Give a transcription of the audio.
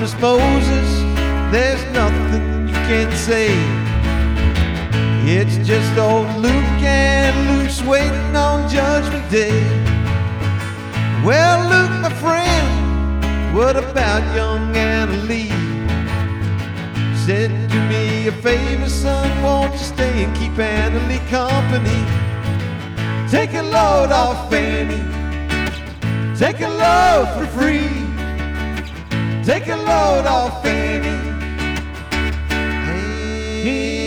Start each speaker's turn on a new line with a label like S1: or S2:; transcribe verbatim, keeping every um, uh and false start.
S1: promised Moses, there's nothing you can say. It's just old Luke and Luke's waiting on Judgment Day. Well, Luke, my friend, what about young Anna Lee? Said, do me a favor, son, won't you stay and keep Anna Lee company? Take a load off Fanny, take a load for free. Take a load off Fanny. Hey.